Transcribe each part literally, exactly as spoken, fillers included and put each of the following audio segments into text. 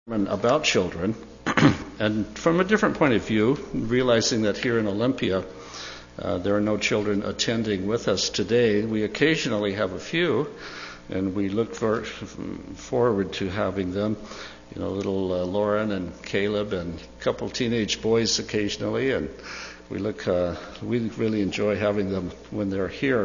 About children, and from a different point of view, realizing that here in Olympia uh, there are no children attending with us today. We occasionally have a few, and we look for, forward to having them. You know, little uh, Lauren and Caleb and a couple teenage boys occasionally, and we look. Uh, we really enjoy having them when they're here.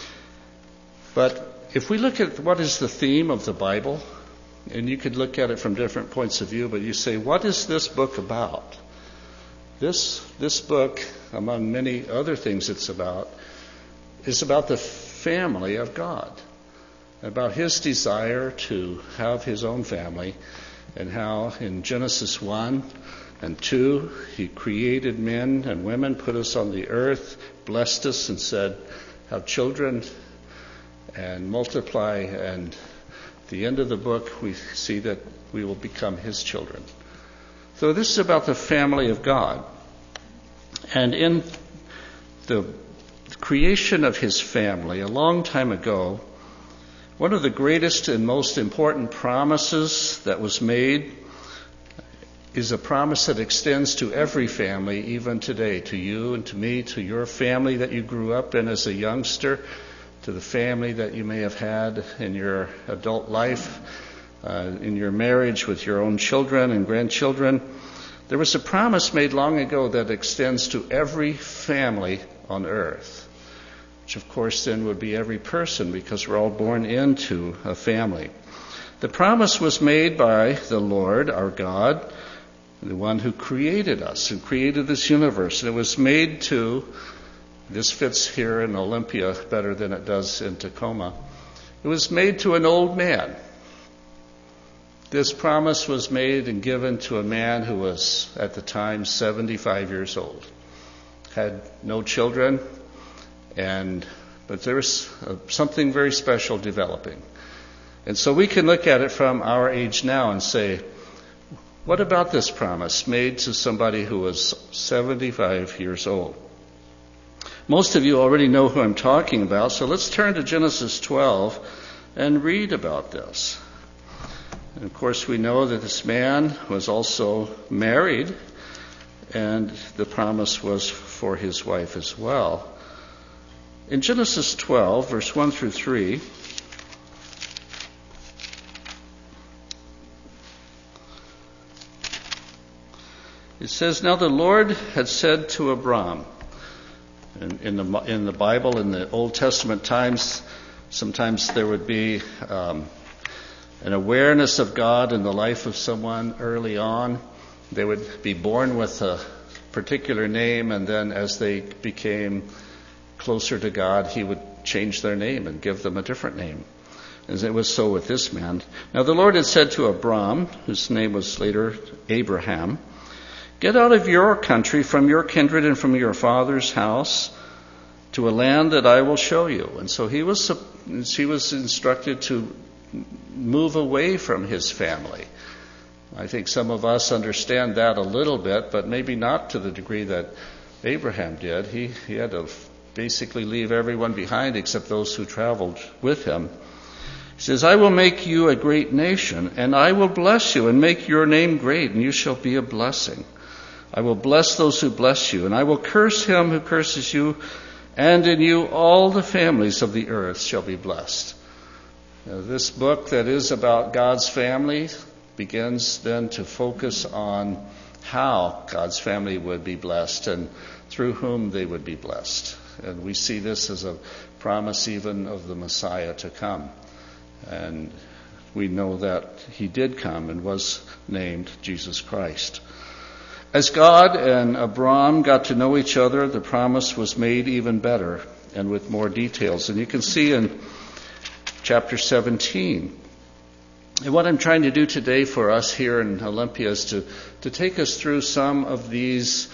But if we look at what is the theme of the Bible. And you could look at it from different points of view, but you say, what is this book about? This this book, among many other things it's about, is about the family of God, about His desire to have His own family, and how in Genesis one and two, He created men and women, put us on the earth, blessed us, and said, have children and multiply. And at the end of the book, we see that we will become His children. So this is about the family of God. And in the creation of His family, a long time ago, one of the greatest and most important promises that was made is a promise that extends to every family, even today, to you and to me, to your family that you grew up in as a youngster, to the family that you may have had in your adult life, uh, in your marriage with your own children and grandchildren. There was a promise made long ago that extends to every family on earth, which of course then would be every person, because we're all born into a family. The promise was made by the Lord, our God, the one who created us, who created this universe. And it was made to This fits here in Olympia better than it does in Tacoma. It was made to an old man. This promise was made and given to a man who was, at the time, seventy-five years old. Had no children, and but there was uh, something very special developing. And so we can look at it from our age now and say, what about this promise made to somebody who was seventy-five years old? Most of you already know who I'm talking about, so let's turn to Genesis twelve and read about this. And of course, we know that this man was also married, and the promise was for his wife as well. In Genesis twelve, verse one through three, it says, Now the Lord had said to Abram. In, in the in the Bible, in the Old Testament times, sometimes there would be um, an awareness of God in the life of someone early on. They would be born with a particular name, and then as they became closer to God, He would change their name and give them a different name. As it was so with this man. Now the Lord had said to Abram, whose name was later Abraham, Get out of your country, from your kindred and from your father's house, to a land that I will show you. And so he was, he was instructed to move away from his family. I think some of us understand that a little bit, but maybe not to the degree that Abraham did. He, he had to basically leave everyone behind except those who traveled with him. He says, I will make you a great nation, and I will bless you and make your name great, and you shall be a blessing. I will bless those who bless you, and I will curse him who curses you, and in you all the families of the earth shall be blessed. Now, this book that is about God's family begins then to focus on how God's family would be blessed and through whom they would be blessed. And we see this as a promise even of the Messiah to come. And we know that he did come and was named Jesus Christ. As God and Abram got to know each other, the promise was made even better and with more details. And you can see in chapter seventeen. And what I'm trying to do today for us here in Olympia is to, to take us through some of these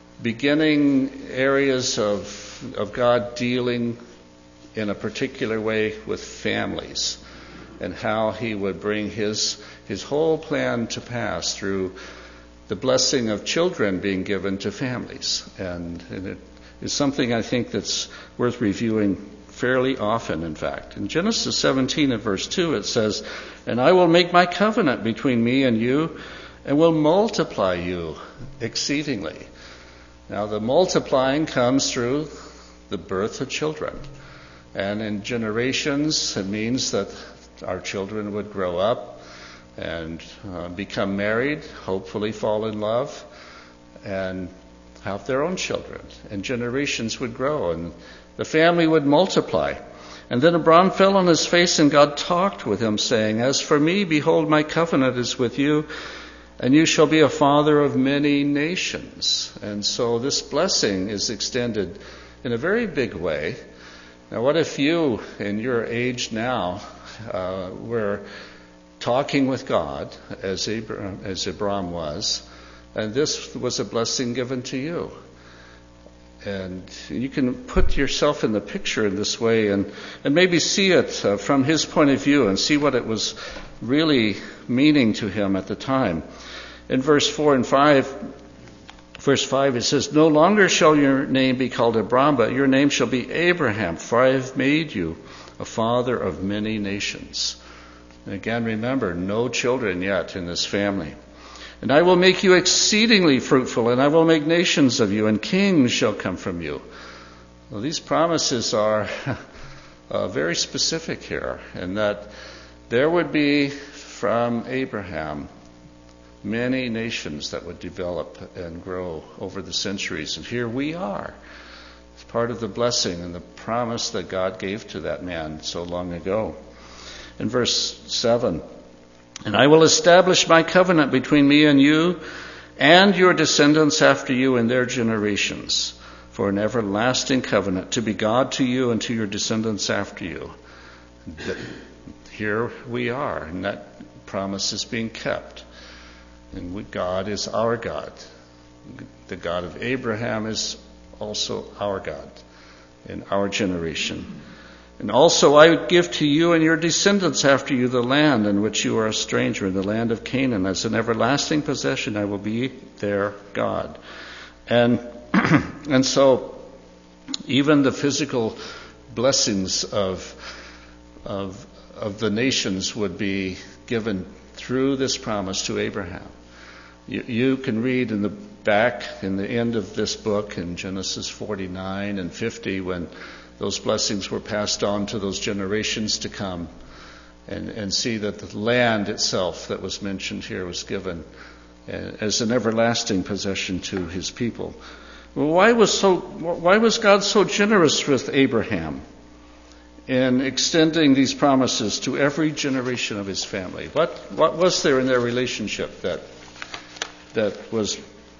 beginning areas of, of God dealing in a particular way with families and how he would bring his, his whole plan to pass through the blessing of children being given to families. And, and it is something I think that's worth reviewing fairly often, in fact. In Genesis seventeen and verse two, it says, "And I will make my covenant between me and you, and will multiply you exceedingly." Now, the multiplying comes through the birth of children. And in generations, it means that our children would grow up and uh, become married, hopefully fall in love, and have their own children. And generations would grow, and the family would multiply. And then Abram fell on his face, and God talked with him, saying, "As for me, behold, my covenant is with you, and you shall be a father of many nations." And so this blessing is extended in a very big way. Now, what if you, in your age now, uh, were talking with God, as Abraham, as Abram was, and this was a blessing given to you? And you can put yourself in the picture in this way and, and maybe see it uh, from his point of view and see what it was really meaning to him at the time. In verse four and five, verse five, it says, "No longer shall your name be called Abram, but your name shall be Abraham, for I have made you a father of many nations." And again, remember, no children yet in this family. "And I will make you exceedingly fruitful, and I will make nations of you, and kings shall come from you." Well, these promises are uh, very specific here, in that there would be from Abraham many nations that would develop and grow over the centuries. And here we are. It's part of the blessing and the promise that God gave to that man so long ago. In verse seven, "And I will establish my covenant between me and you and your descendants after you in their generations, for an everlasting covenant, to be God to you and to your descendants after you." Here we are, and that promise is being kept. And God is our God. The God of Abraham is also our God in our generation. "And also I would give to you and your descendants after you the land in which you are a stranger, in the land of Canaan, as an everlasting possession. I will be their God." And and so even the physical blessings of of of the nations would be given through this promise to Abraham. You, you can read in the back, in the end of this book, in Genesis forty-nine and fifty, when those blessings were passed on to those generations to come, and, and see that the land itself that was mentioned here was given as an everlasting possession to his people. Well, why was so? Why was God so generous with Abraham in extending these promises to every generation of his family? What what was there in their relationship that that was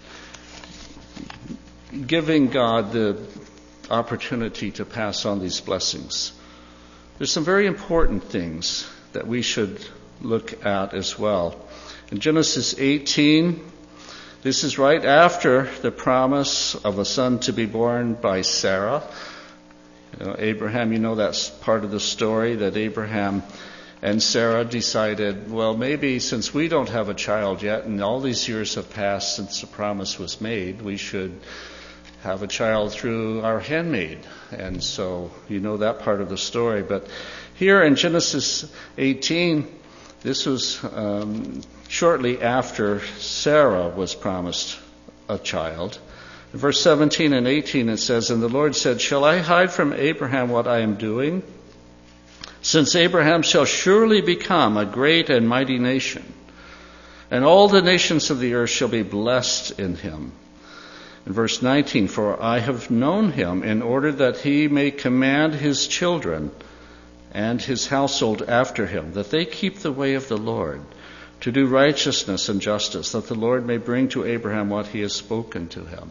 giving God the opportunity to pass on these blessings? There's some very important things that we should look at as well. In Genesis eighteen, this is right after the promise of a son to be born by Sarah. You know, Abraham, you know that's part of the story, that Abraham and Sarah decided, well, maybe since we don't have a child yet and all these years have passed since the promise was made, we should have a child through our handmaid. And so you know that part of the story. But here in Genesis eighteen, this was um, shortly after Sarah was promised a child. In verse seventeen and eighteen it says, "And the Lord said, Shall I hide from Abraham what I am doing? Since Abraham shall surely become a great and mighty nation, and all the nations of the earth shall be blessed in him." In verse nineteen, "For I have known him in order that he may command his children and his household after him, that they keep the way of the Lord, to do righteousness and justice, that the Lord may bring to Abraham what he has spoken to him."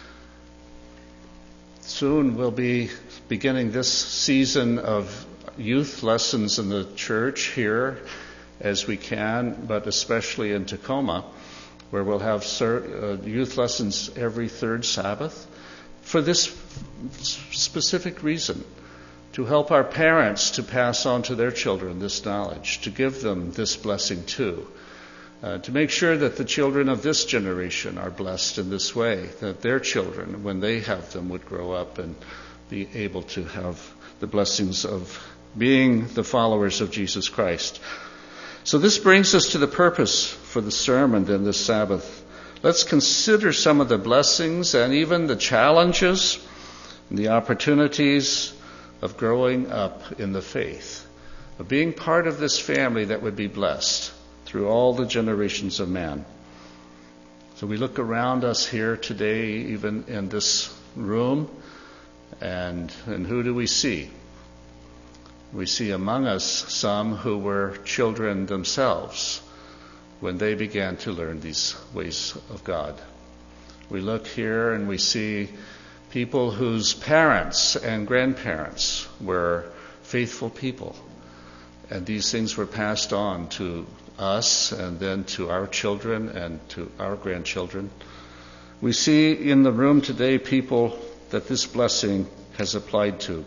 Soon we'll be beginning this season of youth lessons in the church here as we can, but especially in Tacoma, where we'll have youth lessons every third Sabbath for this specific reason, to help our parents to pass on to their children this knowledge, to give them this blessing too, uh, to make sure that the children of this generation are blessed in this way, that their children, when they have them, would grow up and be able to have the blessings of being the followers of Jesus Christ. So this brings us to the purpose for the sermon then this Sabbath. Let's consider some of the blessings and even the challenges and the opportunities of growing up in the faith, of being part of this family that would be blessed through all the generations of man. So we look around us here today, even in this room, and, and who do we see? We see among us some who were children themselves when they began to learn these ways of God. We look here and we see people whose parents and grandparents were faithful people. And these things were passed on to us and then to our children and to our grandchildren. We see in the room today people that this blessing has applied to.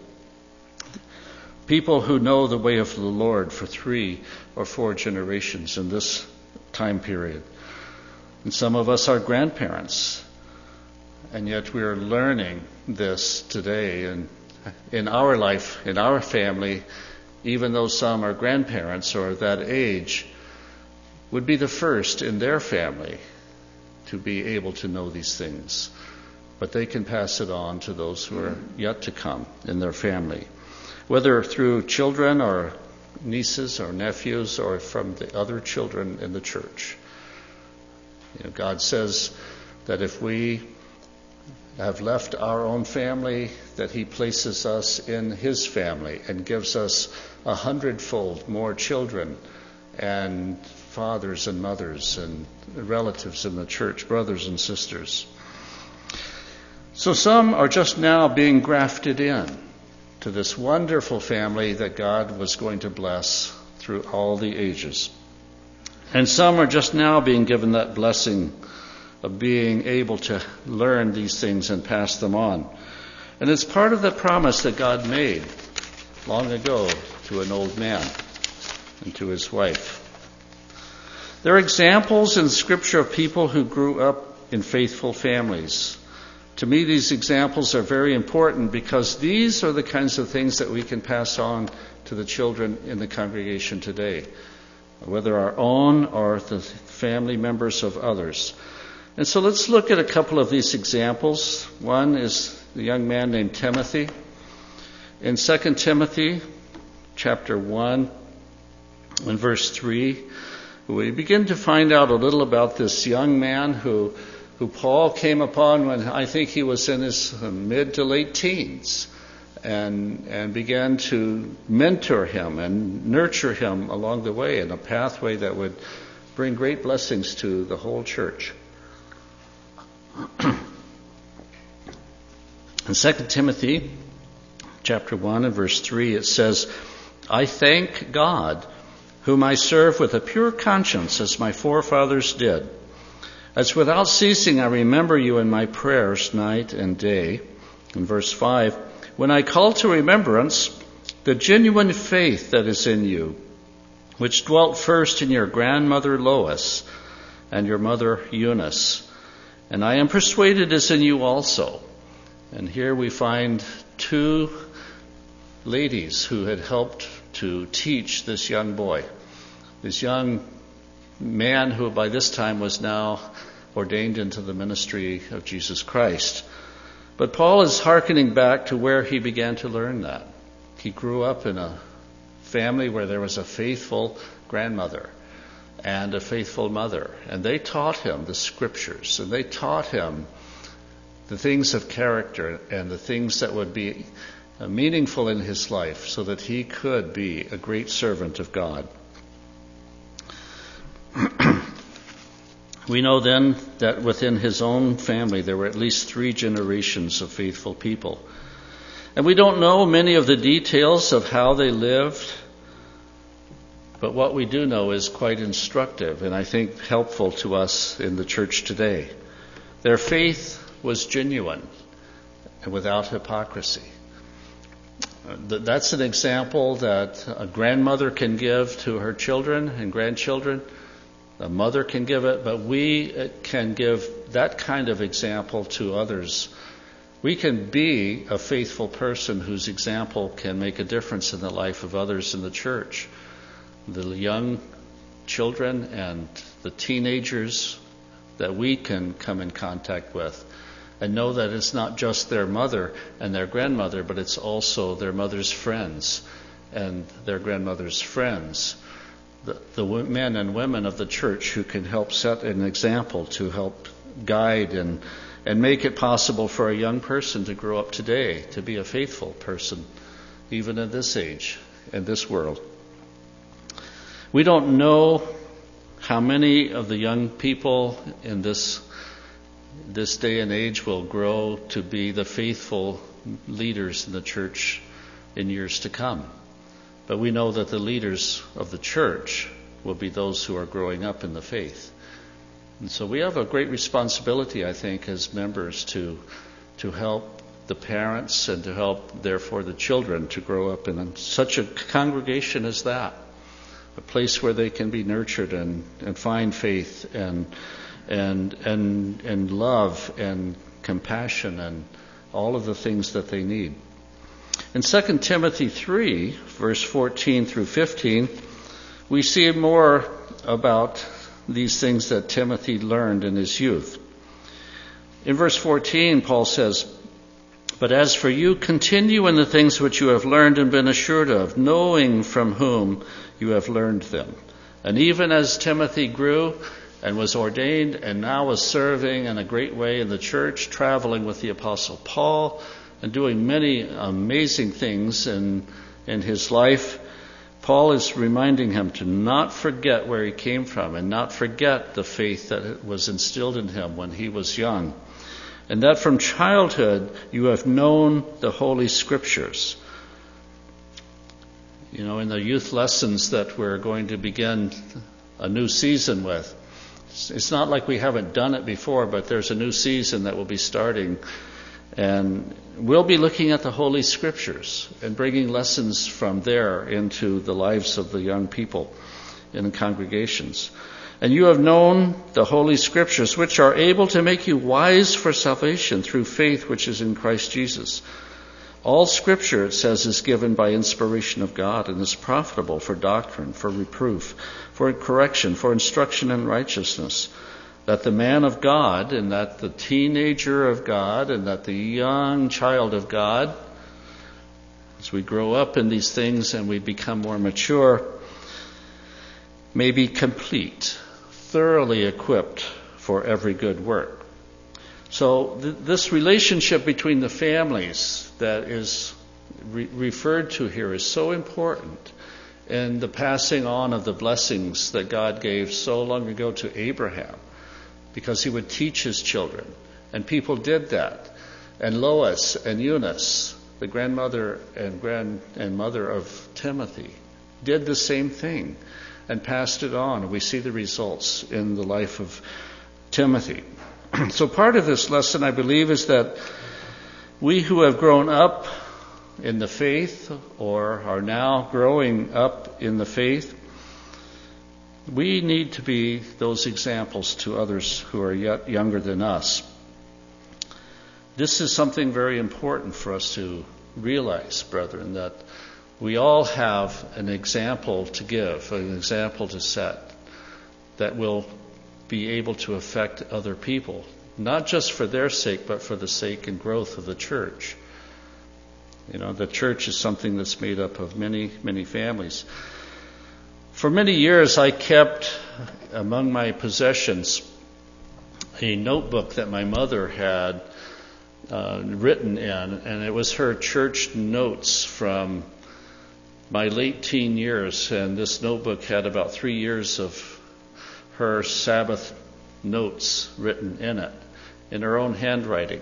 People who know the way of the Lord for three or four generations in this time period. And some of us are grandparents. And yet we are learning this today in, in our life, in our family, even though some are grandparents or that age, would be the first in their family to be able to know these things. But they can pass it on to those who are yet to come in their family, whether through children or nieces or nephews or from the other children in the church. You know, God says that if we have left our own family, that he places us in his family and gives us a hundredfold more children and fathers and mothers and relatives in the church, brothers and sisters. So some are just now being grafted in to this wonderful family that God was going to bless through all the ages. And some are just now being given that blessing of being able to learn these things and pass them on. And it's part of the promise that God made long ago to an old man and to his wife. There are examples in Scripture of people who grew up in faithful families. To me, these examples are very important because these are the kinds of things that we can pass on to the children in the congregation today, whether our own or the family members of others. And so let's look at a couple of these examples. One is the young man named Timothy. In Second Timothy chapter one and verse three, we begin to find out a little about this young man who who Paul came upon when I think he was in his mid to late teens, and and began to mentor him and nurture him along the way in a pathway that would bring great blessings to the whole church. In Second Timothy chapter one and verse three, it says, I thank God, whom I serve with a pure conscience as my forefathers did. As without ceasing I remember you in my prayers night and day. In verse five, when I call to remembrance the genuine faith that is in you, which dwelt first in your grandmother Lois and your mother Eunice, and I am persuaded is in you also. And here we find two ladies who had helped to teach this young boy, this young man who by this time was now ordained into the ministry of Jesus Christ. But Paul is hearkening back to where he began to learn that. He grew up in a family where there was a faithful grandmother and a faithful mother. And they taught him the scriptures, and they taught him the things of character and the things that would be meaningful in his life so that he could be a great servant of God. We know then that within his own family there were at least three generations of faithful people. And we don't know many of the details of how they lived, but what we do know is quite instructive and I think helpful to us in the church today. Their faith was genuine and without hypocrisy. That's an example that a grandmother can give to her children and grandchildren. A mother can give it, but we can give that kind of example to others We can be a faithful person whose example can make a difference in the life of others in the church. The young children and the teenagers that we can come in contact with and know that it's not just their mother and their grandmother, but it's also their mother's friends and their grandmother's friends. The, the men and women of the church who can help set an example to help guide and and make it possible for a young person to grow up today, to be a faithful person, even in this age, in this world. We don't know how many of the young people in this this day and age will grow to be the faithful leaders in the church in years to come. But we know that the leaders of the church will be those who are growing up in the faith. And so we have a great responsibility, I think, as members to to help the parents and to help, therefore, the children to grow up in such a congregation as that, a place where they can be nurtured and, and find faith and and and and love and compassion and all of the things that they need. In Second Timothy three, verse fourteen through fifteen, we see more about these things that Timothy learned in his youth. In verse fourteen, Paul says, "But as for you, continue in the things which you have learned and been assured of, knowing from whom you have learned them." And even as Timothy grew and was ordained and now was serving in a great way in the church, traveling with the Apostle Paul and doing many amazing things in, in his life, Paul is reminding him to not forget where he came from and not forget the faith that was instilled in him when he was young. And that from childhood you have known the Holy Scriptures. You know, in the youth lessons that we're going to begin a new season with, it's not like we haven't done it before, but there's a new season that will be starting. And we'll be looking at the Holy Scriptures and bringing lessons from there into the lives of the young people in the congregations. And you have known the Holy Scriptures, which are able to make you wise for salvation through faith which is in Christ Jesus. All Scripture, it says, is given by inspiration of God and is profitable for doctrine, for reproof, for correction, for instruction in righteousness, that the man of God and that the teenager of God and that the young child of God, as we grow up in these things and we become more mature, may be complete, thoroughly equipped for every good work. So th- this relationship between the families that is re- referred to here is so important, and the passing on of the blessings that God gave so long ago to Abraham, because he would teach his children. And people did that. And Lois and Eunice, the grandmother and grand and mother of Timothy, did the same thing and passed it on. We see the results in the life of Timothy. So part of this lesson, I believe, is that we who have grown up in the faith or are now growing up in the faith, we need to be those examples to others who are yet younger than us. This is something very important for us to realize, brethren, that we all have an example to give, an example to set that will be able to affect other people, not just for their sake, but for the sake and growth of the church. You know, the church is something that's made up of many, many families. For many years, I kept among my possessions a notebook that my mother had uh, written in, and it was her church notes from my late teen years. And this notebook had about three years of her Sabbath notes written in it, in her own handwriting.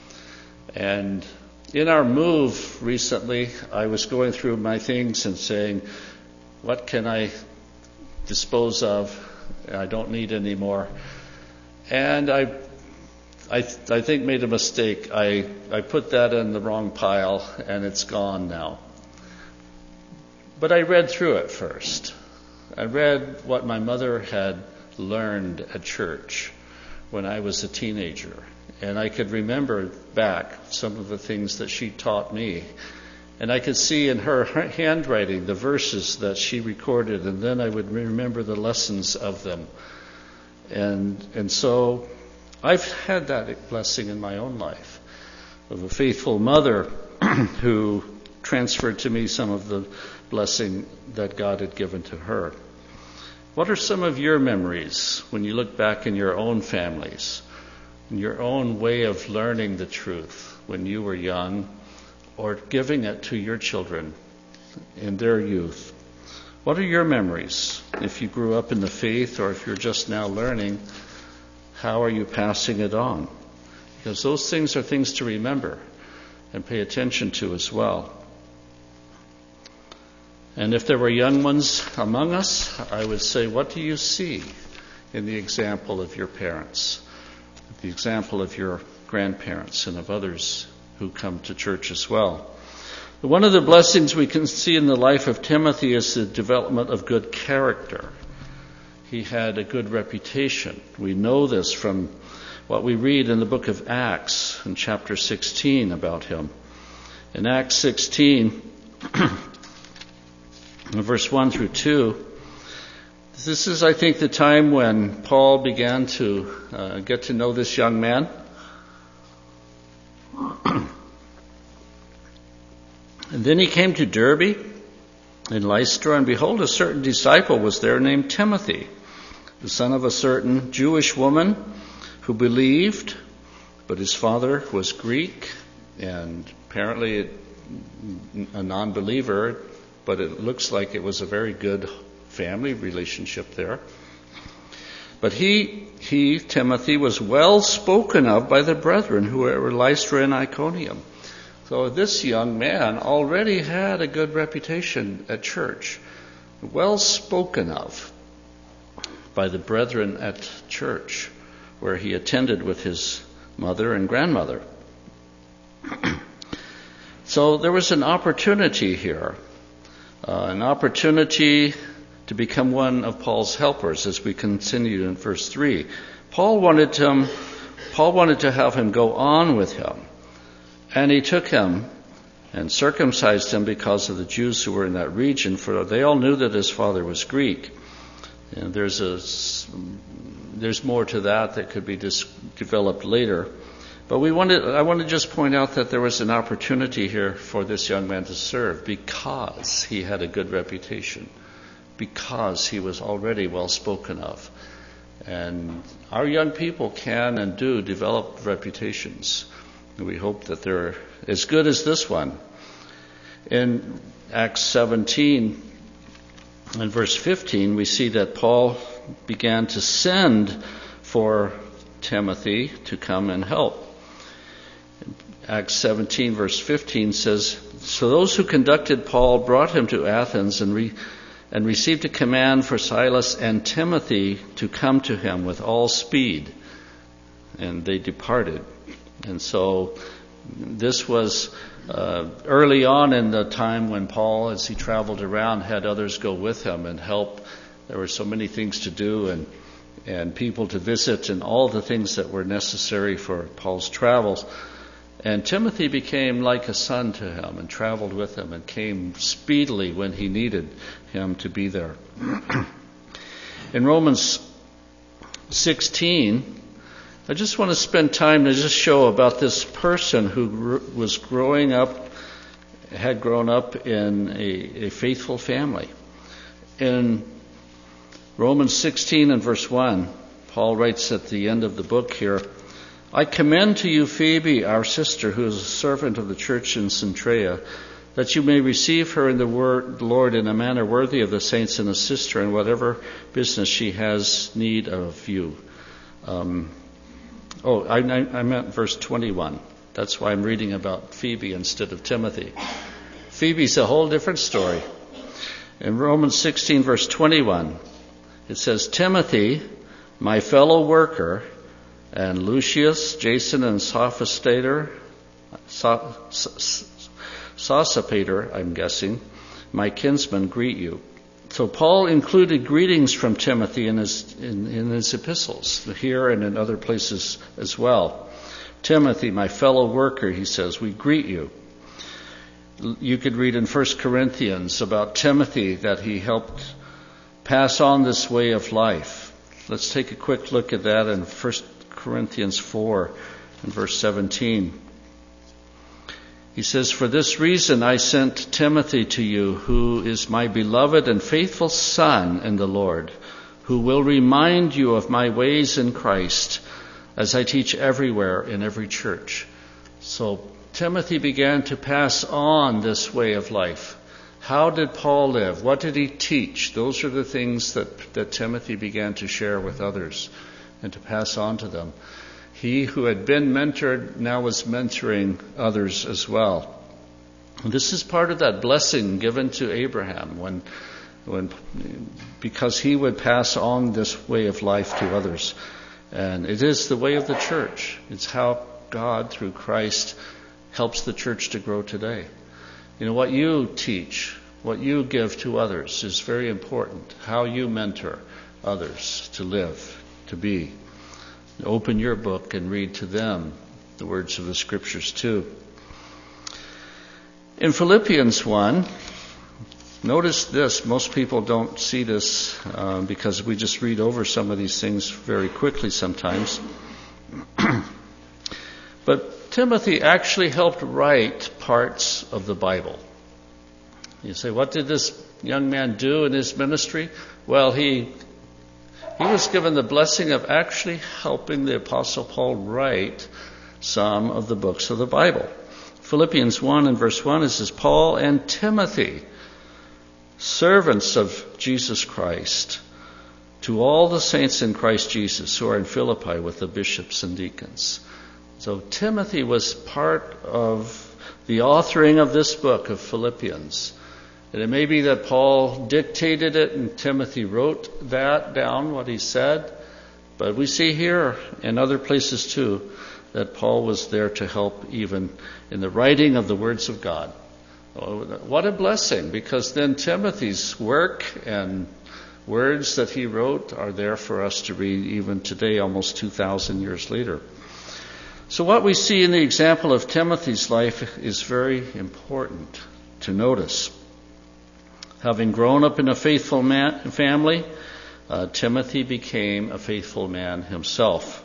And in our move recently, I was going through my things and saying, what can I dispose of? I don't need any more. And I, I, I think made a mistake. I, I put that in the wrong pile, and it's gone now. But I read through it first. I read what my mother had learned at church, when I was a teenager. And I could remember back some of the things that she taught me. And I could see in her handwriting the verses that she recorded, and then I would remember the lessons of them. And and so I've had that blessing in my own life of a faithful mother who transferred to me some of the blessing that God had given to her. What are some of your memories when you look back in your own families, in your own way of learning the truth when you were young, or giving it to your children in their youth? What are your memories? If you grew up in the faith or if you're just now learning, how are you passing it on? Because those things are things to remember and pay attention to as well. And if there were young ones among us, I would say, what do you see in the example of your parents, the example of your grandparents and of others who come to church as well? One of the blessings we can see in the life of Timothy is the development of good character. He had a good reputation. We know this from what we read in the book of Acts in chapter sixteen about him. In Acts sixteen, verse one through two, this is, I think, the time when Paul began to uh, get to know this young man. And then he came to Derbe in Lystra, and behold, a certain disciple was there named Timothy, the son of a certain Jewish woman who believed, but his father was Greek and apparently a non-believer, but it looks like it was a very good family relationship there. But he, he, Timothy, was well spoken of by the brethren who were at Lystra and Iconium. So this young man already had a good reputation at church, well spoken of by the brethren at church, where he attended with his mother and grandmother. So there was an opportunity here, uh, an opportunity to become one of Paul's helpers, as we continue in verse three. Paul wanted him, Paul wanted to have him go on with him. And he took him and circumcised him because of the Jews who were in that region, for they all knew that his father was Greek. And there's a, there's more to that that could be dis- developed later. But we wanted, I want to just point out that there was an opportunity here for this young man to serve because he had a good reputation, because he was already well spoken of. And our young people can and do develop reputations. We hope that they're as good as this one. In Acts seventeen and verse fifteen, we see that Paul began to send for Timothy to come and help. Acts seventeen verse fifteen says, so those who conducted Paul brought him to Athens and, re- and received a command for Silas and Timothy to come to him with all speed. And they departed. And so this was uh, early on in the time when Paul, as he traveled around, had others go with him and help. There were so many things to do and and people to visit and all the things that were necessary for Paul's travels. And Timothy became like a son to him and traveled with him and came speedily when he needed him to be there. In Romans sixteen, I just want to spend time to just show about this person who was growing up, had grown up in a, a faithful family. In Romans sixteen and verse one, Paul writes at the end of the book here, I commend to you Phoebe, our sister, who is a servant of the church in Cenchrea, that you may receive her in the word, Lord in a manner worthy of the saints, and assist her in whatever business she has need of you. Um, Oh, I, I meant verse twenty-one. That's why I'm reading about Phoebe instead of Timothy. Phoebe's a whole different story. In Romans sixteen, verse twenty-one, it says, Timothy, my fellow worker, and Lucius, Jason, and Sophistator, Sosipater, I'm guessing, my kinsmen greet you. So Paul included greetings from Timothy in his, in, in his epistles, here and in other places as well. Timothy, my fellow worker, he says, we greet you. You could read in First Corinthians about Timothy that he helped pass on this way of life. Let's take a quick look at that in First Corinthians four and verse seventeen. He says, for this reason I sent Timothy to you, who is my beloved and faithful son in the Lord, who will remind you of my ways in Christ, as I teach everywhere in every church. So Timothy began to pass on this way of life. How did Paul live? What did he teach? Those are the things that, that Timothy began to share with others and to pass on to them. He who had been mentored now was mentoring others as well. And this is part of that blessing given to Abraham when, when, because he would pass on this way of life to others. And it is the way of the church. It's how God, through Christ, helps the church to grow today. You know, what you teach, what you give to others is very important. How you mentor others to live, to be. Open your book and read to them the words of the Scriptures too. In Philippians one, notice this. Most people don't see this uh, because we just read over some of these things very quickly sometimes. But Timothy actually helped write parts of the Bible. You say, what did this young man do in his ministry? Well, he he was given the blessing of actually helping the Apostle Paul write some of the books of the Bible. Philippians one and verse one, it says, Paul and Timothy, servants of Jesus Christ, to all the saints in Christ Jesus who are in Philippi with the bishops and deacons. So Timothy was part of the authoring of this book of Philippians. And it may be that Paul dictated it and Timothy wrote that down, what he said. But we see here and other places too that Paul was there to help even in the writing of the words of God. Oh, what a blessing, because then Timothy's work and words that he wrote are there for us to read even today, almost two thousand years later. So what we see in the example of Timothy's life is very important to notice. Having grown up in a faithful man, family, uh, Timothy became a faithful man himself.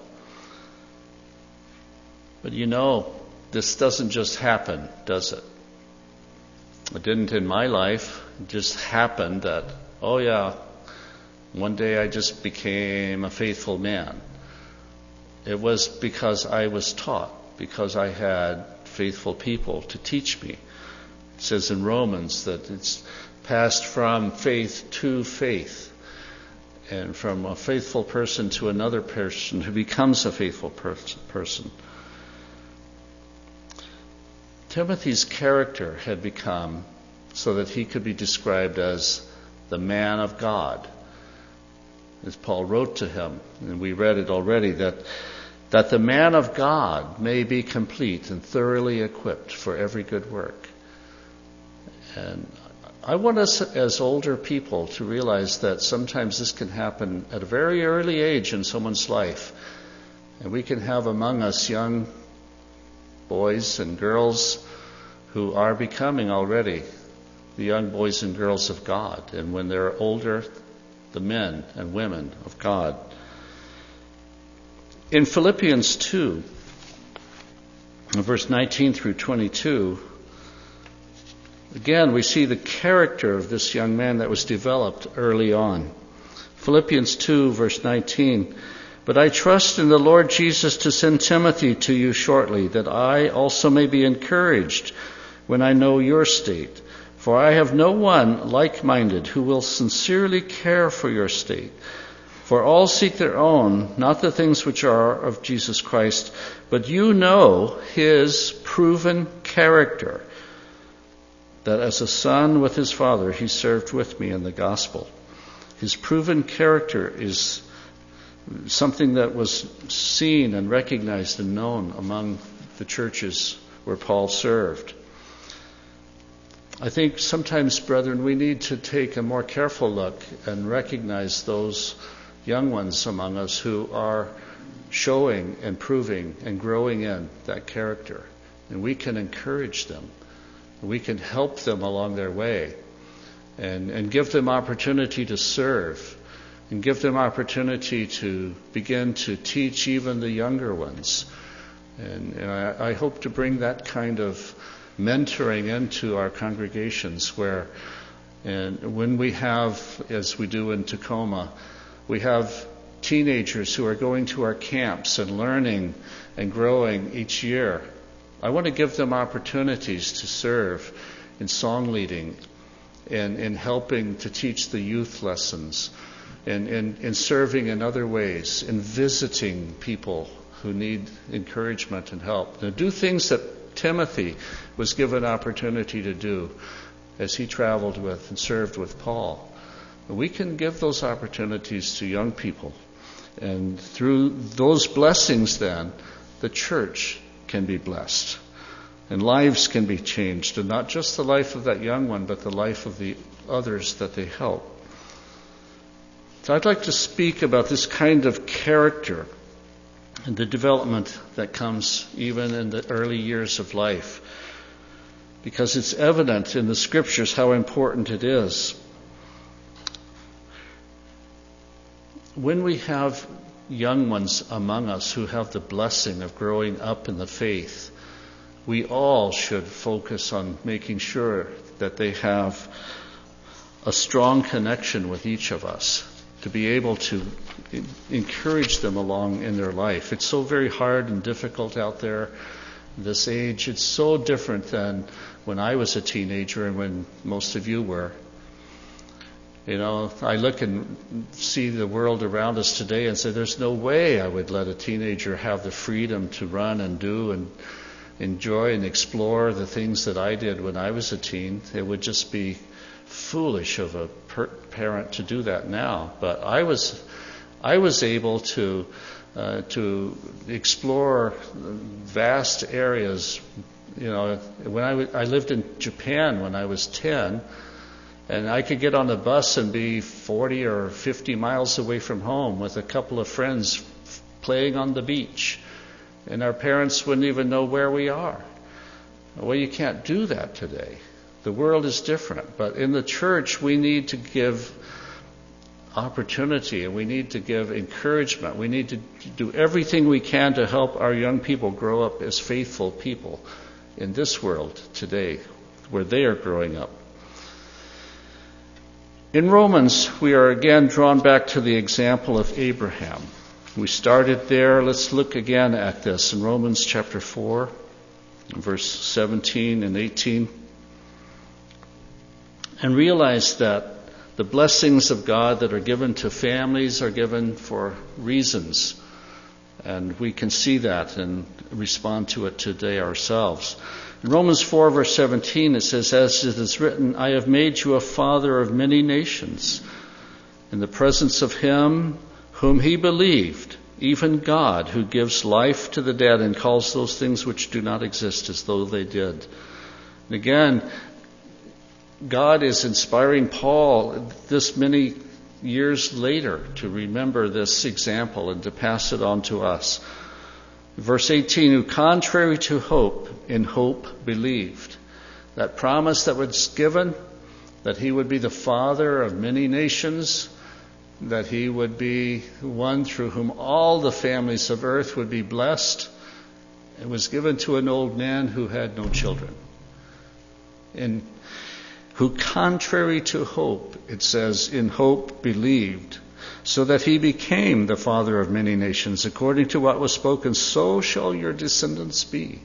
But you know, this doesn't just happen, does it? It didn't in my life. It just happened that, oh yeah, one day I just became a faithful man. It was because I was taught, because I had faithful people to teach me. It says in Romans that it's passed from faith to faith, and from a faithful person to another person who becomes a faithful person. Timothy's character had become so that he could be described as the man of God. As Paul wrote to him, and we read it already, that that the man of God may be complete and thoroughly equipped for every good work. And I want us as older people to realize that sometimes this can happen at a very early age in someone's life. And we can have among us young boys and girls who are becoming already the young boys and girls of God. And when they're older, the men and women of God. In Philippians two, verse nineteen through twenty-two, again, we see the character of this young man that was developed early on. Philippians two, verse nineteen, but I trust in the Lord Jesus to send Timothy to you shortly, that I also may be encouraged when I know your state. For I have no one like-minded who will sincerely care for your state. For all seek their own, not the things which are of Jesus Christ, but you know his proven character, that as a son with his father, he served with me in the gospel. His proven character is something that was seen and recognized and known among the churches where Paul served. I think sometimes, brethren, we need to take a more careful look and recognize those young ones among us who are showing and proving and growing in that character. And we can encourage them. We can help them along their way and, and give them opportunity to serve and give them opportunity to begin to teach even the younger ones. And, and I, I hope to bring that kind of mentoring into our congregations where, and when we have, as we do in Tacoma, we have teenagers who are going to our camps and learning and growing each year. I want to give them opportunities to serve in song leading and in helping to teach the youth lessons and in, in serving in other ways, in visiting people who need encouragement and help. Now, do things that Timothy was given opportunity to do as he traveled with and served with Paul. We can give those opportunities to young people. And through those blessings then, the church can be blessed. And lives can be changed. And not just the life of that young one, but the life of the others that they help. So I'd like to speak about this kind of character and the development that comes even in the early years of life, because it's evident in the scriptures how important it is. When we have young ones among us who have the blessing of growing up in the faith, we all should focus on making sure that they have a strong connection with each of us, to be able to encourage them along in their life. It's so very hard and difficult out there this age. It's so different than when I was a teenager and when most of you were. You know, I look and see the world around us today and say, there's no way I would let a teenager have the freedom to run and do and enjoy and explore the things that I did when I was a teen. It would just be foolish of a per- parent to do that now. But I was, I was able to uh, to explore vast areas. You know, when I, w- I lived in Japan when I was ten. And I could get on a bus and be forty or fifty miles away from home with a couple of friends f- playing on the beach. And our parents wouldn't even know where we are. Well, you can't do that today. The world is different. But in the church, we need to give opportunity and we need to give encouragement. We need to do everything we can to help our young people grow up as faithful people in this world today, where they are growing up. In Romans, we are again drawn back to the example of Abraham. We started there. Let's look again at this in Romans chapter four, verse seventeen and eighteen. And realize that the blessings of God that are given to families are given for reasons. And we can see that and respond to it today ourselves. In Romans four, verse seventeen, it says, as it is written, I have made you a father of many nations, in the presence of him whom he believed, even God, who gives life to the dead and calls those things which do not exist as though they did. And again, God is inspiring Paul this many years later to remember this example and to pass it on to us. Verse eighteen, who contrary to hope, in hope believed. That promise that was given, that he would be the father of many nations, that he would be one through whom all the families of earth would be blessed, it was given to an old man who had no children. And who contrary to hope, it says, in hope believed, so that he became the father of many nations, according to what was spoken, so shall your descendants be.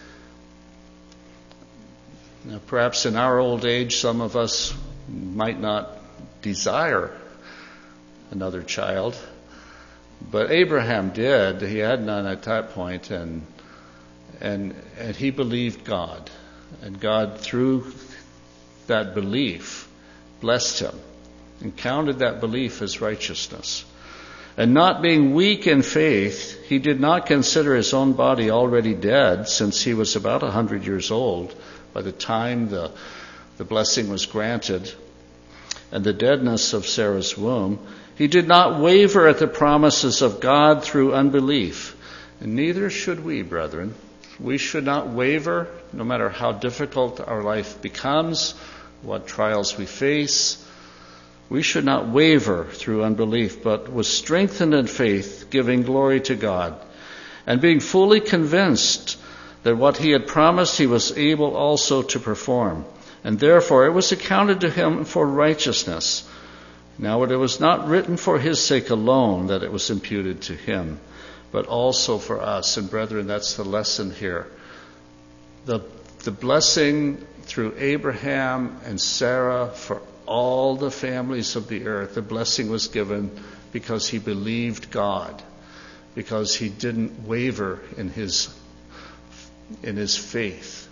Now, perhaps in our old age, some of us might not desire another child, but Abraham did. He had none at that point, and and and he believed God, and God, through that belief, blessed him and counted that belief as righteousness. And not being weak in faith, he did not consider his own body already dead, since he was about a hundred years old by the time the the blessing was granted, and the deadness of Sarah's womb, he did not waver at the promises of God through unbelief. And neither should we, brethren. We should not waver, no matter how difficult our life becomes, what trials we face. We should not waver through unbelief, but was strengthened in faith, giving glory to God, and being fully convinced that what he had promised he was able also to perform. And therefore it was accounted to him for righteousness. Now it was not written for his sake alone that it was imputed to him, but also for us. And brethren, that's the lesson here. The, the blessing through Abraham and Sarah for all the families of the earth, the blessing was given because he believed God, because he didn't waver in his, in his faith.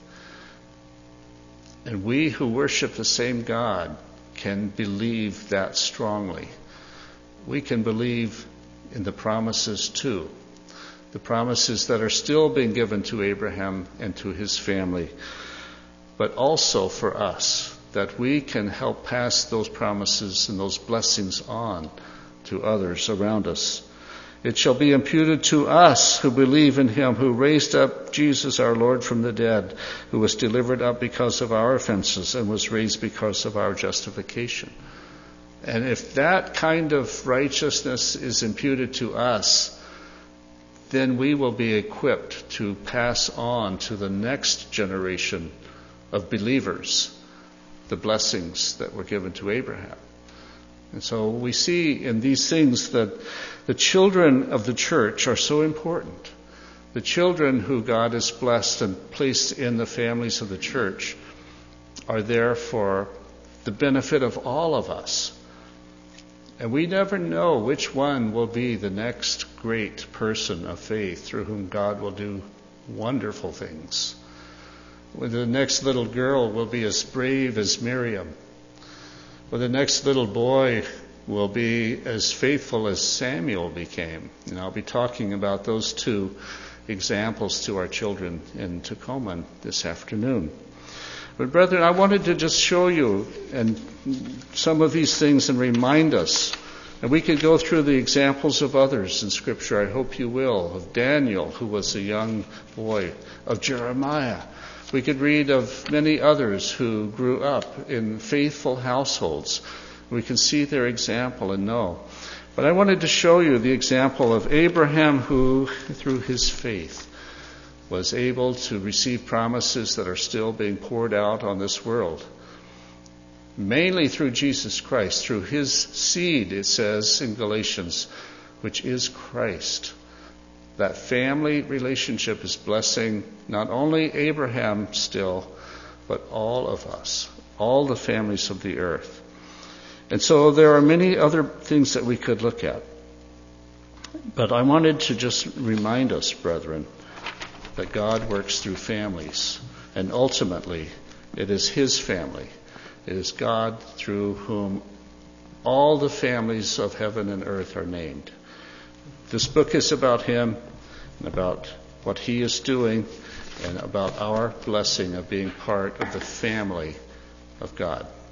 And we who worship the same God can believe that strongly. We can believe in the promises too. The promises that are still being given to Abraham and to his family, but also for us, that we can help pass those promises and those blessings on to others around us. It shall be imputed to us who believe in him who raised up Jesus our Lord from the dead, who was delivered up because of our offenses and was raised because of our justification. And if that kind of righteousness is imputed to us, then we will be equipped to pass on to the next generation of believers the blessings that were given to Abraham. And so we see in these things that the children of the church are so important. The children who God has blessed and placed in the families of the church are there for the benefit of all of us. And we never know which one will be the next great person of faith through whom God will do wonderful things. The next little girl will be as brave as Miriam. Or the next little boy will be as faithful as Samuel became. And I'll be talking about those two examples to our children in Tacoma this afternoon. But brethren, I wanted to just show you and some of these things and remind us. And we could go through the examples of others in Scripture. I hope you will. Of Daniel, who was a young boy. Of Jeremiah. We could read of many others who grew up in faithful households. We can see their example and know. But I wanted to show you the example of Abraham, who, through his faith, was able to receive promises that are still being poured out on this world. Mainly through Jesus Christ, through his seed, it says in Galatians, which is Christ. That family relationship is blessing not only Abraham still, but all of us, all the families of the earth. And so there are many other things that we could look at. But I wanted to just remind us, brethren, that God works through families. And ultimately, it is his family. It is God through whom all the families of heaven and earth are named. This book is about him and about what he is doing and about our blessing of being part of the family of God.